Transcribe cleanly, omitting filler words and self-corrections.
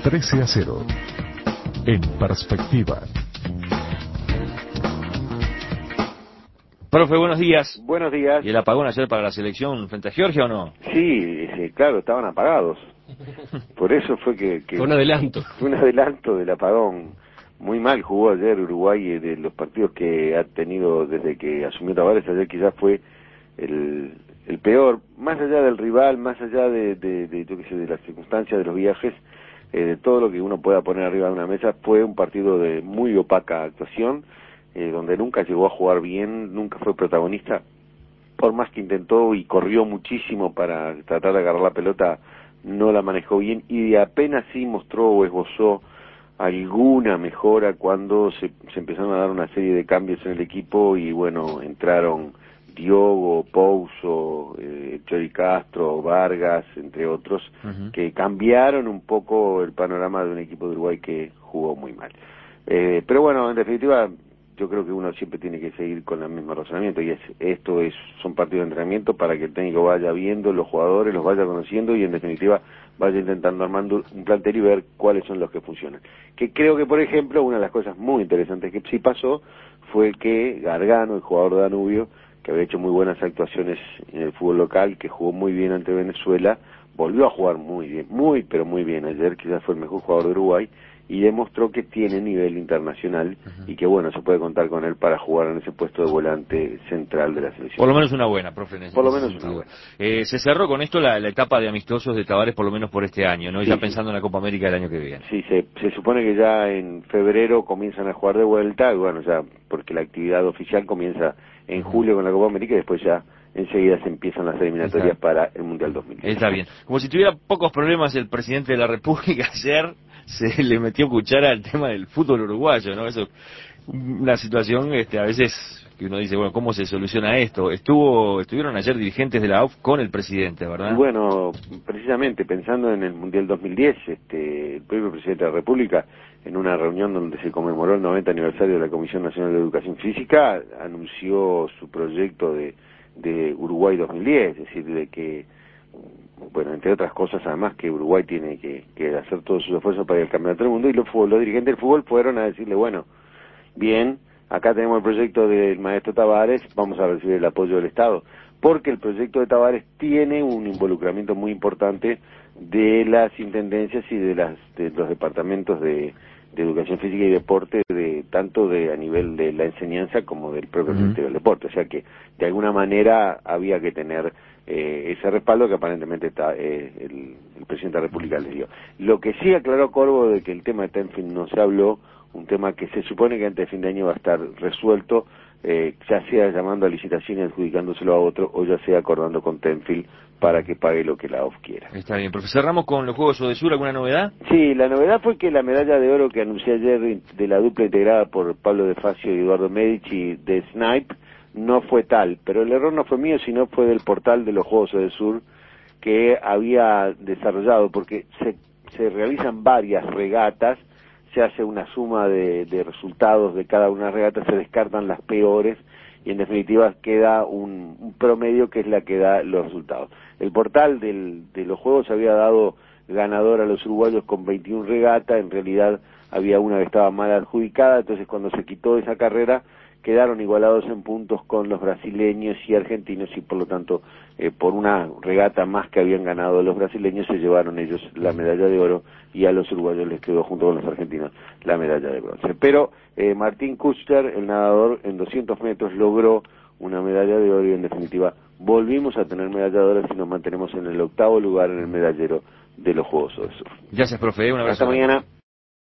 13-0. En perspectiva. Profe, buenos días. Buenos días. ¿Y el apagón ayer para la selección frente a Georgia o no? Sí, claro, estaban apagados. Por eso fue que fue un adelanto. Fue un adelanto del apagón. Muy mal jugó ayer Uruguay, de los partidos que ha tenido desde que asumió Tavares. Ayer quizás fue el peor, más allá del rival, más allá de yo qué sé, de las circunstancias, de los viajes, de todo lo que uno pueda poner arriba de una mesa. Fue un partido de muy opaca actuación, donde nunca llegó a jugar bien, nunca fue protagonista, por más que intentó y corrió muchísimo para tratar de agarrar la pelota, no la manejó bien, y apenas sí mostró o esbozó alguna mejora cuando se empezaron a dar una serie de cambios en el equipo, y bueno, entraron Diogo, Pouso, Chori Castro, Vargas, entre otros, que cambiaron un poco el panorama de un equipo de Uruguay que jugó muy mal. Pero bueno, en definitiva, yo creo que uno siempre tiene que seguir con el mismo razonamiento, y son partidos de entrenamiento para que el técnico vaya viendo los jugadores, los vaya conociendo, y en definitiva vaya intentando armando un plantel y ver cuáles son los que funcionan. Que creo que, por ejemplo, una de las cosas muy interesantes que sí pasó fue que Gargano, el jugador de Danubio, que había hecho muy buenas actuaciones en el fútbol local, que jugó muy bien ante Venezuela, volvió a jugar muy bien, pero muy bien ayer, quizás fue el mejor jugador de Uruguay, y demostró que tiene nivel internacional, y que bueno, se puede contar con él para jugar en ese puesto de volante central de la selección. Por lo menos una buena, profe. Por lo menos una buena. Se cerró con esto la etapa de amistosos de Tavares, por lo menos por este año, ¿no? Sí, ya pensando en la Copa América del año que viene. Sí, se supone que ya en febrero comienzan a jugar de vuelta, y bueno, ya, porque la actividad oficial comienza en julio con la Copa América, y después ya enseguida se empiezan las eliminatorias para el Mundial 2010. Está bien. Como si tuviera pocos problemas el presidente de la República, ayer se le metió cuchara al tema del fútbol uruguayo, ¿no? Eso, una situación a veces que uno dice, bueno, ¿cómo se soluciona esto? Estuvieron ayer dirigentes de la AUF con el presidente, ¿verdad? Y bueno, precisamente pensando en el Mundial 2010, el propio presidente de la República, en una reunión donde se conmemoró el 90 aniversario de la Comisión Nacional de Educación Física, anunció su proyecto de Uruguay 2010, es decir, de que, bueno, entre otras cosas, además, que Uruguay tiene que hacer todos sus esfuerzos para ir al Campeonato del Mundo, y los dirigentes del fútbol fueron a decirle, bueno, bien, acá tenemos el proyecto del maestro Tavares, vamos a recibir el apoyo del Estado, porque el proyecto de Tavares tiene un involucramiento muy importante de las intendencias y de los departamentos de educación física y deporte, tanto a nivel de la enseñanza como del propio Ministerio del Deporte, o sea que de alguna manera había que tener ese respaldo que aparentemente el presidente de la República le dio. Lo que sí aclaró Corvo, de que el tema de Tenfield no se habló, un tema que se supone que antes de fin de año va a estar resuelto, ya sea llamando a licitación y adjudicándoselo a otro, o ya sea acordando con Tenfield para que pague lo que la OF quiera. Está bien, profesor. Cerramos con los Juegos Odesur. ¿Alguna novedad? Sí, la novedad fue que la medalla de oro que anuncié ayer de la dupla integrada por Pablo De Facio y Eduardo Medici de Snipe no fue tal, pero el error no fue mío, sino fue del portal de los Juegos Odesur, que había desarrollado, porque se realizan varias regatas, se hace una suma de resultados de cada una regata, se descartan las peores, y en definitiva queda un promedio que es la que da los resultados. El portal de los Juegos había dado ganador a los uruguayos con 21 regatas, en realidad había una que estaba mal adjudicada, entonces cuando se quitó esa carrera quedaron igualados en puntos con los brasileños y argentinos, y por lo tanto por una regata más que habían ganado los brasileños se llevaron ellos la medalla de oro, y a los uruguayos les quedó junto con los argentinos la medalla de bronce. Pero Martín Kuster, el nadador en 200 metros, logró una medalla de oro, y en definitiva volvimos a tener medalla de oro si nos mantenemos en el 8º lugar en el medallero de los Juegos Odesur. Gracias, profe. Un abrazo. Hasta mañana.